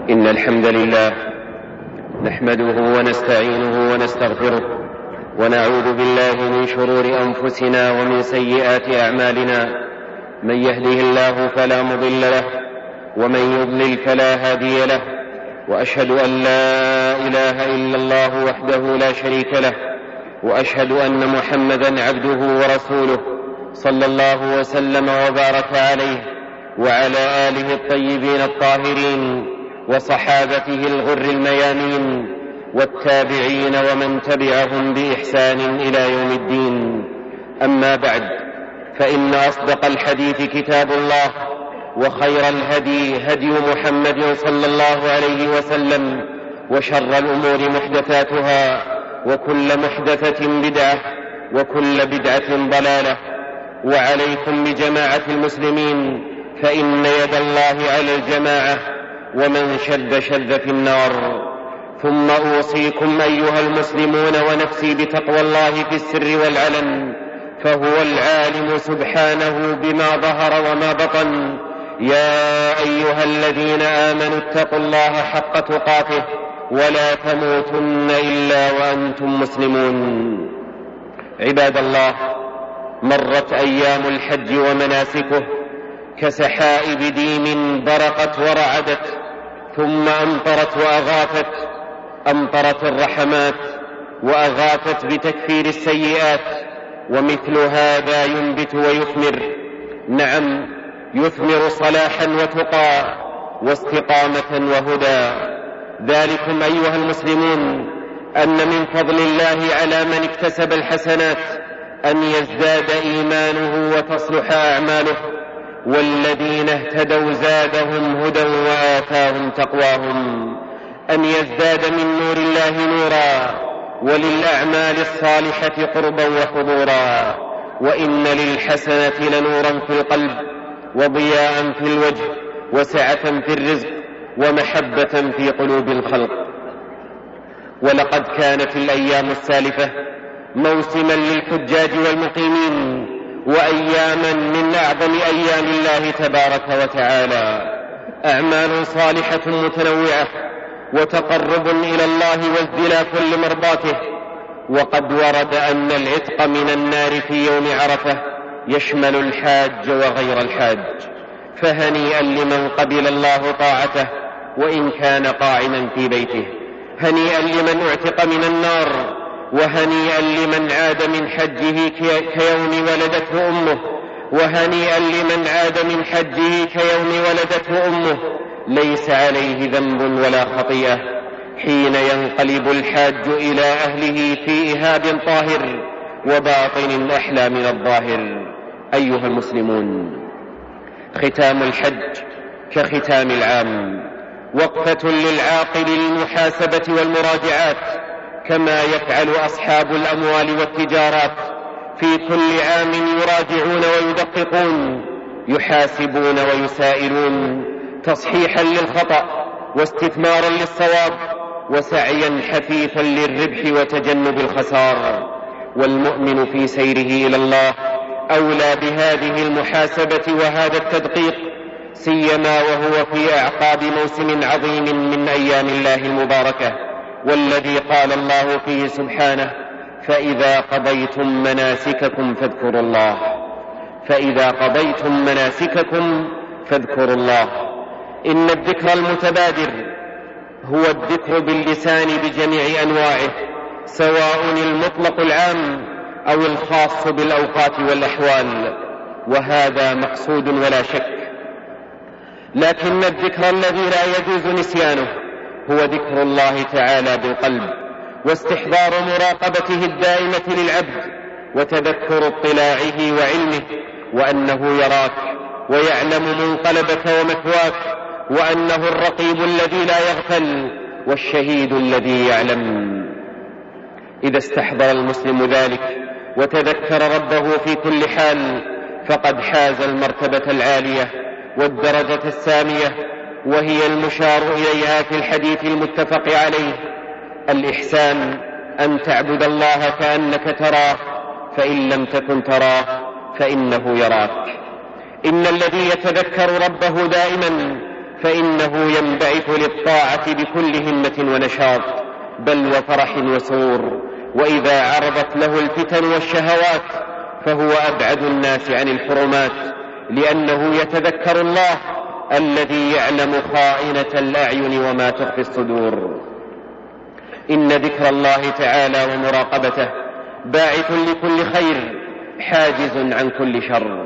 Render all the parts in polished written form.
إن الحمد لله نحمده ونستعينه ونستغفره ونعوذ بالله من شرور أنفسنا ومن سيئات أعمالنا. من يهده الله فلا مضل له ومن يضلل فلا هادي له، وأشهد أن لا إله إلا الله وحده لا شريك له، وأشهد أن محمدا عبده ورسوله صلى الله وسلم وبارك عليه وعلى آله الطيبين الطاهرين وصحابته الغر الميامين والتابعين ومن تبعهم بإحسان إلى يوم الدين. أما بعد، فإن أصدق الحديث كتاب الله، وخير الهدي هدي محمد صلى الله عليه وسلم، وشر الأمور محدثاتها، وكل محدثة بدعة، وكل بدعة ضلالة. وعليكم بجماعة المسلمين، فإن يد الله على الجماعة، ومن شد شد في النار. ثم أوصيكم أيها المسلمون ونفسي بتقوى الله في السر والعلن، فهو العالم سبحانه بما ظهر وما بطن. يا أيها الذين آمنوا اتقوا الله حق تقاته ولا تموتن إلا وأنتم مسلمون. عباد الله، مرت أيام الحج ومناسكه كسحائب ديم برقت ورعدت، ثم أمطرت وأغاثت. أمطرت الرحمات وأغاثت بتكفير السيئات، ومثل هذا ينبت ويثمر. نعم، يثمر صلاحا وتقى واستقامة وهدى. ذلكم أيها المسلمون أن من فضل الله على من اكتسب الحسنات أن يزداد إيمانه وتصلح أعماله، والذين اهتدوا زادهم هدى وآتاهم تقواهم. أن يزداد من نور الله نورا، وللأعمال الصالحة قربا وحضورا. وإن للحسنة لنورا في القلب، وضياء في الوجه، وسعة في الرزق، ومحبة في قلوب الخلق. ولقد كانت الأيام السالفة موسما للحجاج والمقيمين، وأياما من أعظم أيام الله تبارك وتعالى. أعمال صالحة متنوعة، وتقرب إلى الله وازدلاف لمرضاته. وقد ورد أن العتق من النار في يوم عرفة يشمل الحاج وغير الحاج، فهنيئا لمن قبل الله طاعته وإن كان قاعدا في بيته. هنيئا لمن اعتق من النار، وهنيئا لمن عاد من حجه كيوم ولدته أمه، وهنيئا لمن عاد من حجه كيوم ولدته أمه ليس عليه ذنب ولا خطيئة، حين ينقلب الحاج إلى أهله في إهاب طاهر وباطن أحلى من الظاهر. أيها المسلمون، ختام الحج كختام العام، وقفة للعاقل للمحاسبة والمراجعات، كما يفعل أصحاب الأموال والتجارات في كل عام، يراجعون ويدققون، يحاسبون ويسائلون، تصحيحا للخطأ واستثمارا للصواب، وسعيا حثيثا للربح وتجنب الخسار. والمؤمن في سيره إلى الله أولى بهذه المحاسبة وهذا التدقيق، سيما وهو في أعقاب موسم عظيم من أيام الله المباركة، والذي قال الله فيه سبحانه: فإذا قضيتم مناسككم فاذكروا الله. فإذا قضيتم مناسككم فاذكروا الله. إن الذكر المتبادر هو الذكر باللسان بجميع أنواعه، سواء المطلق العام أو الخاص بالأوقات والأحوال، وهذا مقصود ولا شك. لكن الذكر الذي لا يجوز نسيانه هو ذكر الله تعالى بالقلب، واستحضار مراقبته الدائمة للعبد، وتذكر اطلاعه وعلمه، وأنه يراك ويعلم منقلبك ومثواك، وأنه الرقيب الذي لا يغفل والشهيد الذي يعلم. إذا استحضر المسلم ذلك وتذكر ربه في كل حال، فقد حاز المرتبة العالية والدرجة السامية، وهي المشار إليها في الحديث المتفق عليه: الإحسان أن تعبد الله كأنك تراه، فإن لم تكن تراه فإنه يراك. إن الذي يتذكر ربه دائما فإنه ينبعث للطاعة بكل همة ونشاط بل وفرح وسرور. وإذا عرضت له الفتن والشهوات فهو أبعد الناس عن الحرمات، لأنه يتذكر الله الذي يعلم خائنة الأعين وما تخفي الصدور. إن ذكر الله تعالى ومراقبته باعث لكل خير حاجز عن كل شر.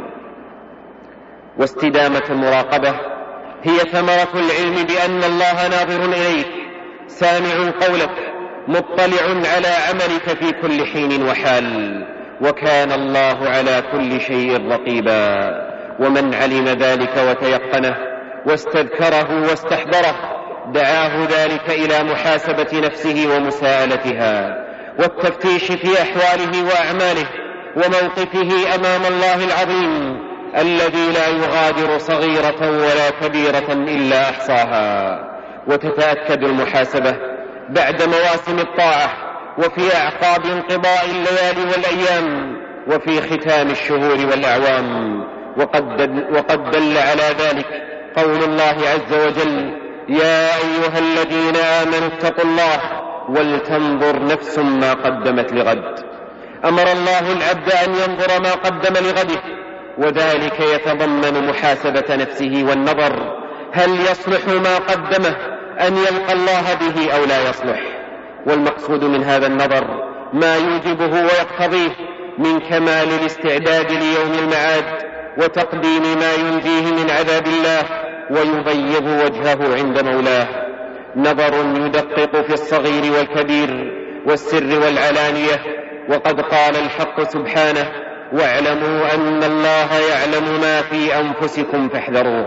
واستدامة المراقبة هي ثمرة العلم بأن الله ناظر إليك سامع قولك مطلع على عملك في كل حين وحال، وكان الله على كل شيء رقيبا. ومن علم ذلك وتيقنه واستذكره واستحضره دعاه ذلك إلى محاسبة نفسه ومساءلتها والتفتيش في أحواله وأعماله وموقفه أمام الله العظيم الذي لا يغادر صغيرة ولا كبيرة إلا أحصاها. وتتأكد المحاسبة بعد مواسم الطاعة وفي أعقاب انقضاء الليالي والأيام وفي ختام الشهور والأعوام. وقد دل على ذلك قول الله عز وجل: يا أيها الذين آمنوا اتقوا الله ولتنظر نفس ما قدمت لغد. أمر الله العبد أن ينظر ما قدم لغده، وذلك يتضمن محاسبة نفسه والنظر هل يصلح ما قدمه أن يلقى الله به أو لا يصلح. والمقصود من هذا النظر ما يوجبه ويقتضيه من كمال الاستعداد ليوم المعاد وتقديم ما ينجيه من عذاب الله ويبيض وجهه عند مولاه. نظر يدقق في الصغير والكبير والسر والعلانية. وقد قال الحق سبحانه: واعلموا أن الله يعلم ما في أنفسكم فاحذروه.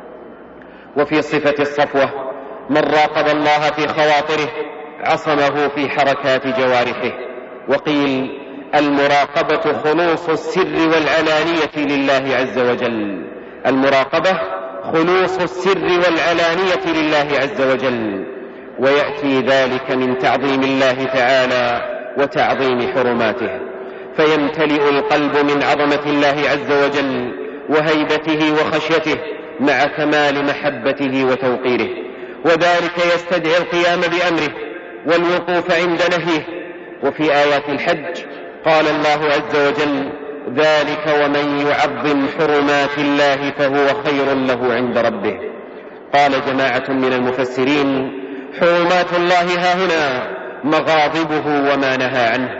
وفي صفة الصفوة من راقب الله في خواطره عصمه في حركات جوارحه. وقيل: المراقبة خلوص السر والعلانية لله عز وجل. المراقبة خلوص السر والعلانية لله عز وجل، ويأتي ذلك من تعظيم الله تعالى وتعظيم حرماته، فيمتلئ القلب من عظمة الله عز وجل وهيبته وخشيته مع كمال محبته وتوقيره. وذلك يستدعي القيام بأمره والوقوف عند نهيه. وفي آيات الحج قال الله عز وجل: ذلك ومن يعظم حرمات الله فهو خير له عند ربه. قال جماعة من المفسرين: حرمات الله هاهنا مغاضبه وما نهى عنه،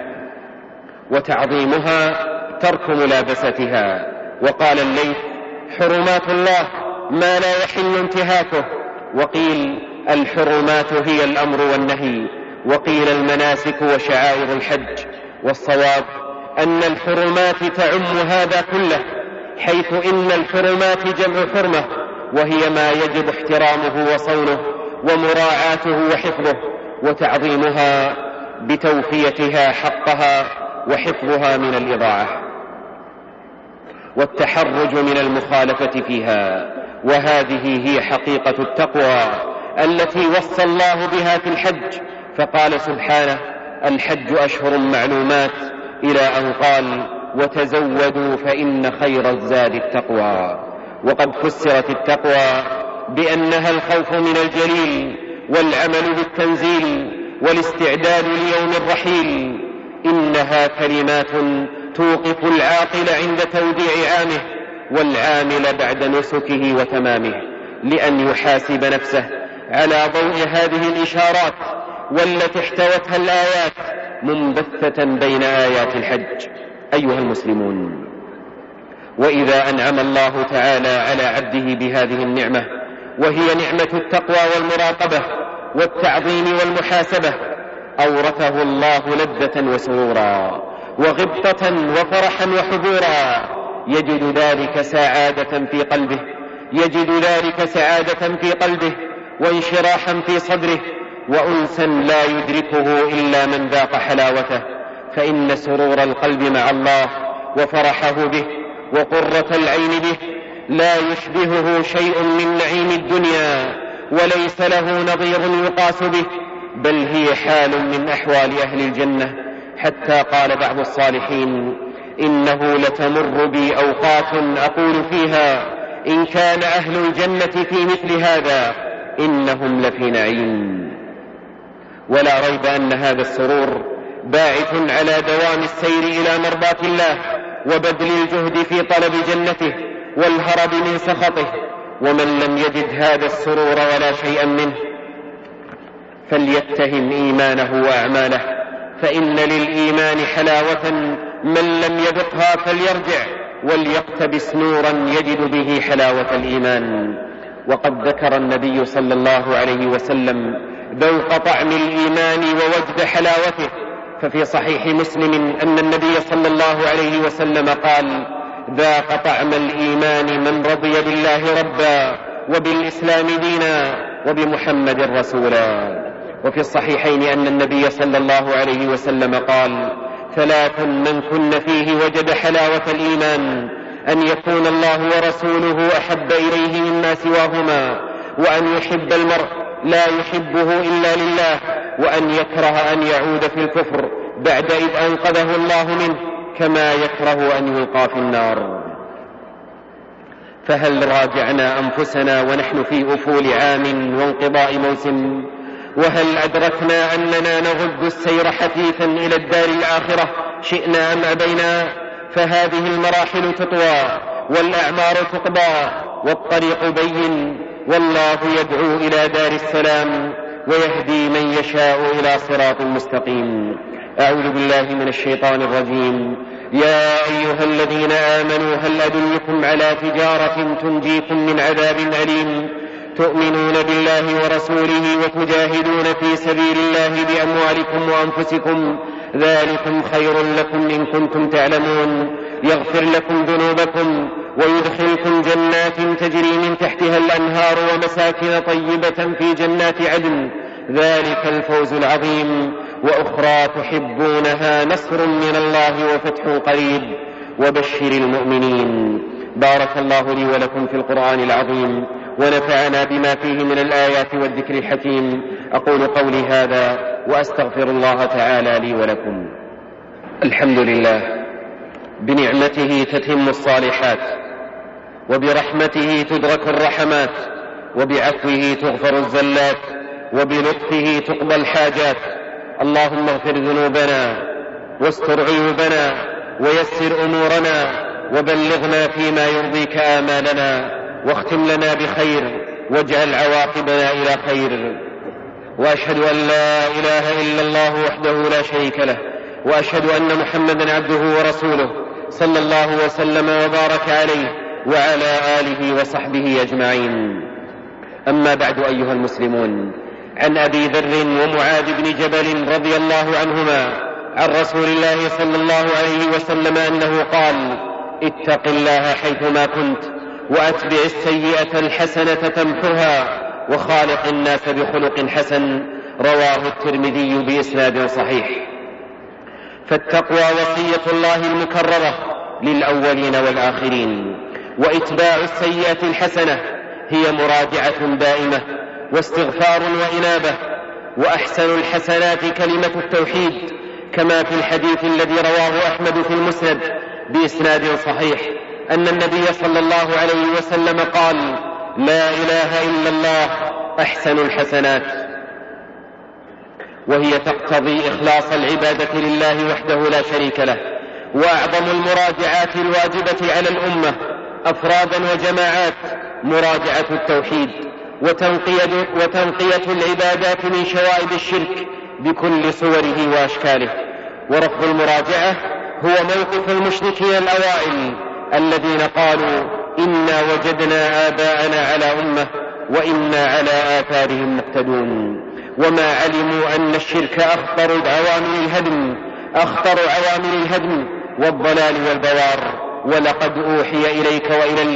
وتعظيمها ترك ملابستها. وقال الليث: حرمات الله ما لا يحل انتهاكه. وقيل: الحرمات هي الأمر والنهي. وقيل: المناسك وشعائر الحج. والصواب أن الحرمات تعم هذا كله، حيث إن الحرمات جمع حرمة، وهي ما يجب احترامه وصونه ومراعاته وحفظه، وتعظيمها بتوفيتها حقها وحفظها من الإضاعة والتحرج من المخالفة فيها. وهذه هي حقيقة التقوى التي وصى الله بها في الحج، فقال سبحانه: الحج أشهر معلومات، إلى أن قال: وتزودوا فإن خير الزاد التقوى. وقد فسرت التقوى بأنها الخوف من الجليل والعمل بالتنزيل والاستعداد ليوم الرحيل. إنها كلمات توقف العاقل عند توديع عامه والعامل بعد نسكه وتمامه، لأن يحاسب نفسه على ضوء هذه الإشارات والتي احتوتها الآيات منبثة بين آيات الحج. أيها المسلمون، وإذا أنعم الله تعالى على عبده بهذه النعمة، وهي نعمة التقوى والمراقبة والتعظيم والمحاسبة، أورثه الله لذة وسرورا وغبطة وفرحا وحبورا. يجد ذلك سعادة في قلبه وانشراحا في صدره وأنسا لا يدركه إلا من ذاق حلاوته. فإن سرور القلب مع الله وفرحه به وقرة العين به لا يشبهه شيء من نعيم الدنيا، وليس له نظير يقاس به، بل هي حال من أحوال أهل الجنة. حتى قال بعض الصالحين: إنه لتمر بي أوقات أقول فيها إن كان أهل الجنة في مثل هذا إنهم لفي نعيم. ولا ريب أن هذا السرور باعث على دوام السير إلى مرضاة الله وبذل الجهد في طلب جنته والهرب من سخطه. ومن لم يجد هذا السرور ولا شيئا منه فليتهم إيمانه وأعماله، فإن للإيمان حلاوة من لم يذقها فليرجع وليقتبس نورا يجد به حلاوة الإيمان. وقد ذكر النبي صلى الله عليه وسلم ذوق طعم الإيمان ووجد حلاوته، ففي صحيح مسلم أن النبي صلى الله عليه وسلم قال: ذاق طعم الإيمان من رضي بالله ربا وبالإسلام دينا وبمحمد رسولا. وفي الصحيحين أن النبي صلى الله عليه وسلم قال: ثلاث من كن فيه وجد حلاوة الإيمان: أن يكون الله ورسوله أحب إليه مما سواهما، وأن يحب المرء لا يحبه إلا لله، وأن يكره أن يعود في الكفر بعد إذ أنقذه الله منه، كما يكره أن يلقى في النار. فهل راجعنا أنفسنا ونحن في أفول عام وانقضاء موسم؟ وهل أدركنا أننا نغد السير حثيثا إلى الدار الآخرة شئنا أم أبينا؟ فهذه المراحل تطوى والأعمار تقضى والطريق بين، والله يدعو إلى دار السلام ويهدي من يشاء إلى صراط مستقيم. أعوذ بالله من الشيطان الرجيم. يا أيها الذين آمنوا هل أدلكم على تجارة تنجيكم من عذاب أليم تؤمنون بالله ورسوله وتجاهدون في سبيل الله بأموالكم وأنفسكم ذلكم خير لكم إن كنتم تعلمون، يغفر لكم ذنوبكم ويدخلكم جنات تجري من تحتها الأنهار ومساكن طيبة في جنات عدن ذلك الفوز العظيم. وأخرى تحبونها نصر من الله وفتح قريب وبشر المؤمنين. بارك الله لي ولكم في القرآن العظيم ونفعنا بما فيه من الآيات والذكر الحكيم. أقول قولي هذا وأستغفر الله تعالى لي ولكم. الحمد لله، بنعمته تتم الصالحات، وبرحمته تدرك الرحمات، وبعفوه تغفر الزلات، وبلطفه تقضى الحاجات. اللهم اغفر ذنوبنا واستر عيوبنا ويسر أمورنا وبلغنا فيما يرضيك آمالنا، واختم لنا بخير واجعل عواقبنا إلى خير. وأشهد أن لا إله إلا الله وحده لا شريك له، وأشهد أن محمدا عبده ورسوله صلى الله وسلم وبارك عليه وعلى آله وصحبه أجمعين. أما بعد أيها المسلمون، عن أبي ذر ومعاذ بن جبل رضي الله عنهما عن رسول الله صلى الله عليه وسلم أنه قال: اتق الله حيثما كنت وأتبع السيئة الحسنة تمحها وخالق الناس بخلق حسن. رواه الترمذي بإسناد صحيح. فالتقوى وصية الله المكررة للأولين والآخرين، وإتباع السيئة الحسنة هي مراجعة دائمة واستغفار وإنابة. وأحسن الحسنات كلمة التوحيد، كما في الحديث الذي رواه أحمد في المسند بإسناد صحيح أن النبي صلى الله عليه وسلم قال: لا إله إلا الله أحسن الحسنات. وهي تقتضي إخلاص العبادة لله وحده لا شريك له. وأعظم المراجعات الواجبة على الأمة أفرادا وجماعات مراجعة التوحيد وتنقية العبادات من شوائب الشرك بكل صوره وأشكاله. ورفض المراجعة هو موقف المشركين الأوائل الذين قالوا: إنا وجدنا آباءنا على أمة وإنا على آثارهم مقتدون. وما علموا أن الشرك أخطر عوامل الهدم والضلال والبوار. ولقد أوحي إليك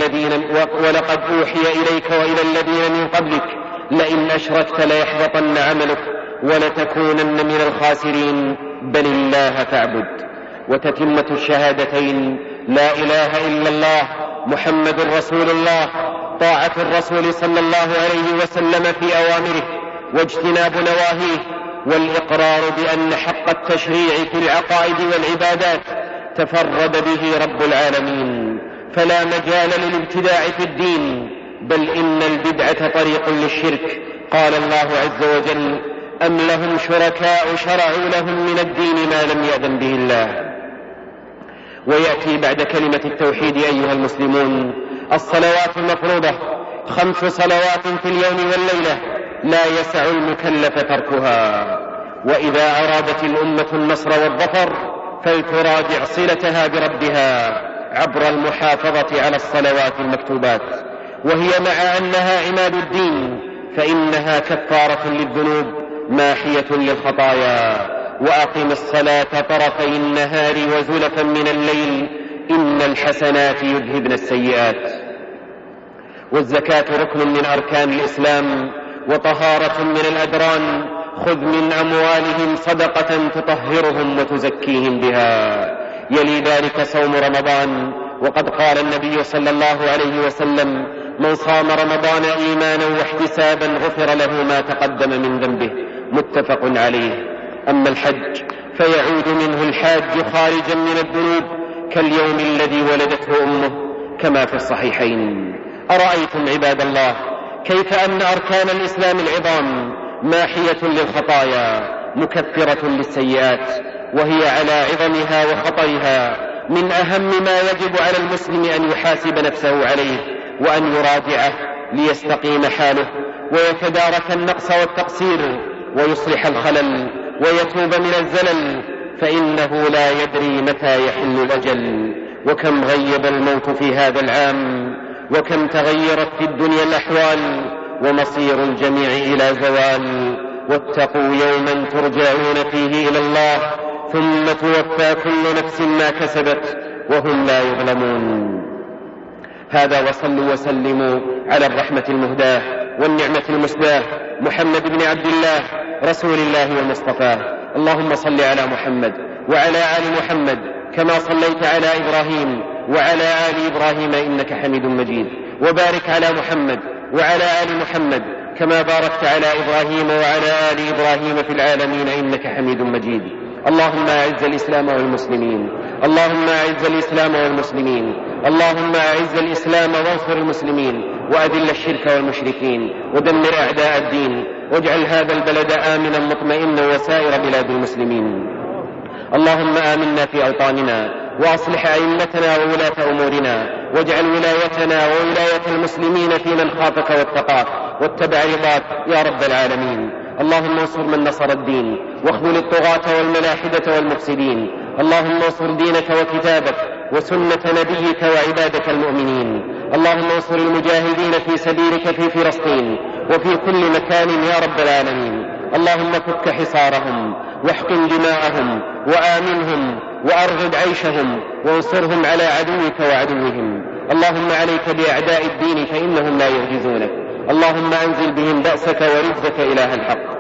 وإلى الذين من قبلك لئن أشركت ليحبطن عملك ولتكونن من الخاسرين بل الله فاعبد. وتتمة الشهادتين لا إله إلا الله محمد رسول الله، طاعة الرسول صلى الله عليه وسلم في أوامره واجتناب نواهيه، والإقرار بأن حق التشريع في العقائد والعبادات تفرد به رب العالمين، فلا مجال للابتداع في الدين، بل إن البدعة طريق للشرك. قال الله عز وجل: أم لهم شركاء شرعوا لهم من الدين ما لم يأذن به الله. ويأتي بعد كلمة التوحيد أيها المسلمون الصلوات المفروضة، 5 صلوات في اليوم والليلة لا يسع المكلف تركها. وإذا أرادت الأمة النصر والظفر فلتراجع صلتها بربها عبر المحافظة على الصلوات المكتوبات، وهي مع أنها عماد الدين فإنها كفارة للذنوب ماحية للخطايا. وأقم الصلاة طرفي النهار وزلفا من الليل إن الحسنات يذهبن السيئات. والزكاة ركن من أركان الإسلام وطهارة من الأدران. خذ من أموالهم صدقة تطهرهم وتزكيهم بها. يلي ذلك صوم رمضان، وقد قال النبي صلى الله عليه وسلم: من صام رمضان إيمانا واحتسابا غفر له ما تقدم من ذنبه. متفق عليه. أما الحج فيعود منه الحاج خارجا من الذنوب كاليوم الذي ولدته أمه كما في الصحيحين. أرأيتم عباد الله كيف أن أركان الإسلام العظام ماحية للخطايا مكفرة للسيئات، وهي على عظمها وخطرها من أهم ما يجب على المسلم أن يحاسب نفسه عليه وأن يراجعه ليستقيم حاله ويتدارك النقص والتقصير ويصلح الخلل ويتوب من الزلل، فإنه لا يدري متى يحل الأجل. وكم غيب الموت في هذا العام، وكم تغيرت في الدنيا الأحوال، ومصير الجميع إلى زوال. واتقوا يوما ترجعون فيه إلى الله ثم توفى كل نفس ما كسبت وهم لا يظلمون. هذا وصلوا وسلموا على الرحمة المهداة والنعمة المسداة محمد بن عبد الله رسول الله ومصطفاه. اللهم صل على محمد وعلى آل محمد كما صليت على إبراهيم وعلى آل إبراهيم إنك حميد مجيد، وبارك على محمد وعلى آل محمد كما باركت على إبراهيم وعلى آل إبراهيم في العالمين إنك حميد مجيد. اللهم أعز الإسلام والمسلمين، اللهم أعز الإسلام والمسلمين، اللهم أعز الإسلام وانصر المسلمين، وأذل الشرك والمشركين، ودمر أعداء الدين، واجعل هذا البلد آمنا مطمئنا وسائر بلاد المسلمين. اللهم آمنا في أوطاننا، وأصلح أئمتنا وولاة أمورنا، واجعل ولايتنا وولاية المسلمين في من خافك واتقاك واتبع رضاك يا رب العالمين. اللهم انصر من نصر الدين، واخذل الطغاة والملاحدة والمفسدين. اللهم انصر دينك وكتابك وسنة نبيك وعبادك المؤمنين. اللهم انصر المجاهدين في سبيلك في فلسطين وفي كل مكان يا رب العالمين. اللهم فك حصارهم واحقن دماءهم وآمنهم وأرغب عيشهم وانصرهم على عدوك وعدوهم. اللهم عليك بأعداء الدين فإنهم لا يعجزونك. اللهم أنزل بهم بأسك ورزقك إله الحق.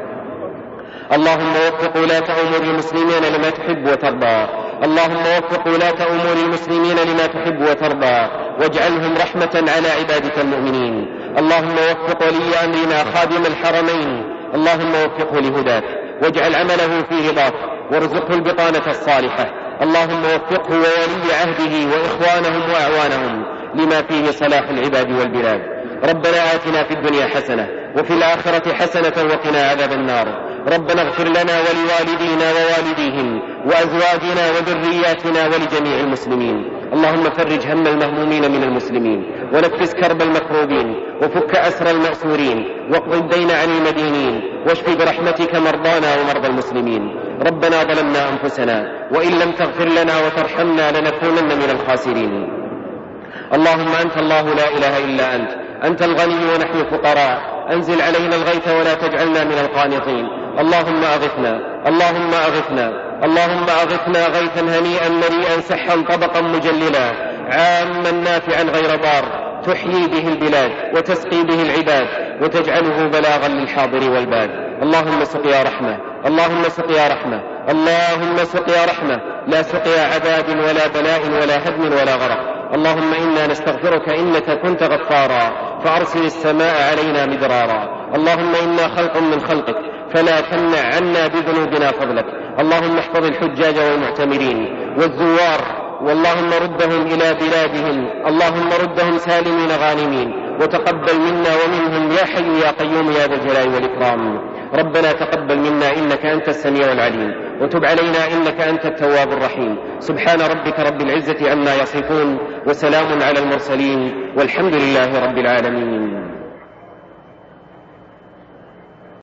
اللهم وفق ولاة أمور المسلمين لما تحب وترضى. اللهم وفق ولاة أمور المسلمين لما تحب وترضى، واجعلهم رحمة على عبادك المؤمنين. اللهم وفق ولي أمرنا خادم الحرمين، اللهم وفقه لهداك واجعل عمله في رضاك وارزقه البطانة الصالحة. اللهم وفقه وولي عهده وإخوانهم وأعوانهم لما فيه صلاح العباد والبلاد. ربنا آتنا في الدنيا حسنة وفي الآخرة حسنة وقنا عذاب النار. ربنا اغفر لنا ولوالدينا ووالديهم وأزواجنا وذرياتنا ولجميع المسلمين. اللهم فرج هم المهمومين من المسلمين، ونفس كرب المكروبين، وفك أسر المأسورين، واقض الدين عن المدينين، واشف برحمتك مرضانا ومرضى المسلمين. ربنا ظلمنا أنفسنا وإن لم تغفر لنا وترحمنا لنكونن من الخاسرين. اللهم أنت الله لا إله إلا أنت الغني ونحن الفقراء. أنزل علينا الغيث ولا تجعلنا من القانطين. اللهم أغثنا، اللهم أغثنا، اللهم أغثنا غيثا هنيئا مريئا سحا طبقا مجللا عاما نافعا غير ضار، تحيي به البلاد وتسقي به العباد وتجعله بلاغا للحاضر والباد. اللهم سقيا رحمة، اللهم سقيا رحمة، اللهم سقيا رحمة، لا سقيا عذاب ولا بلاء ولا هدم ولا غرق. اللهم إنا نستغفرك إنك كنت غفارا فأرسل السماء علينا مدرارا. اللهم إنا خلق من خلقك فلا تمنع عنا بذنوبنا فضلك. اللهم احفظ الحجاج والمعتمرين والزوار واللهم ردهم إلى بلادهم، اللهم ردهم سالمين غانمين، وتقبل منا ومنهم يا حي يا قيوم يا ذا الجلال والإكرام. ربنا تقبل منا إنك أنت السميع العليم، وتب علينا إنك أنت التواب الرحيم. سبحان ربك رب العزة عما يصفون، وسلام على المرسلين، والحمد لله رب العالمين.